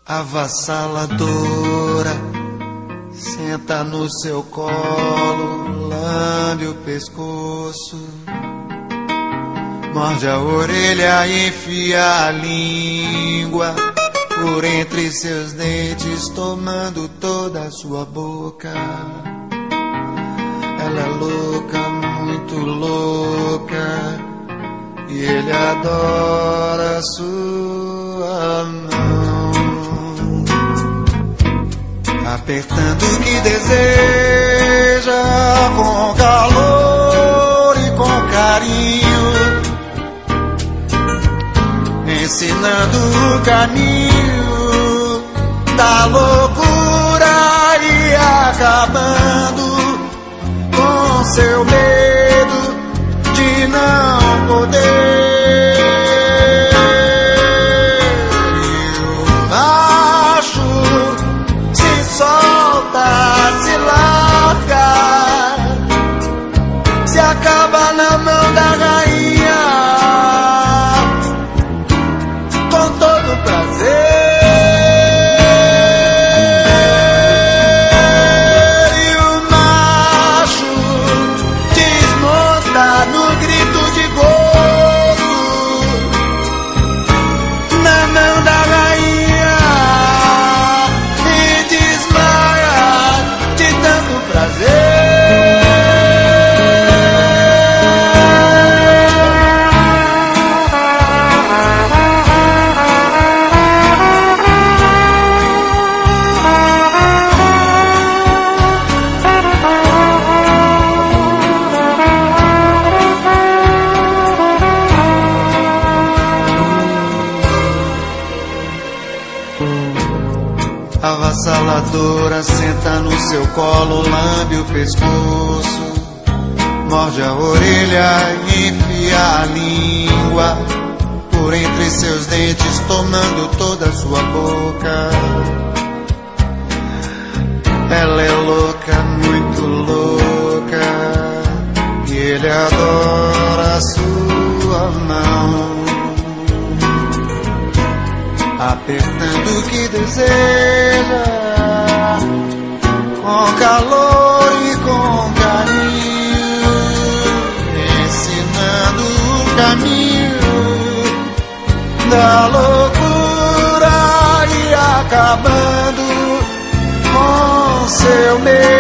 avassaladora, senta no seu colo, lambe o pescoço, morde a orelha e enfia a língua por entre seus dentes, tomando toda a sua boca. Ela é louca, muito louca, e ele adora sua mão, apertando o que deseja, com calor e com carinho, ensinando o caminho da loucura e acabando com seu medo de não poder. E o macho se solta, se larga, se acaba na mão da rainha com todo prazer. Avassaladora, senta no seu colo, lambe o pescoço, morde a orelha e enfia a língua por entre seus dentes, tomando toda a sua boca. Ela é louca, muito louca, e ele adora a sua mão, apertando o que deseja, com calor e com carinho, ensinando o caminho da loucura e acabando com seu medo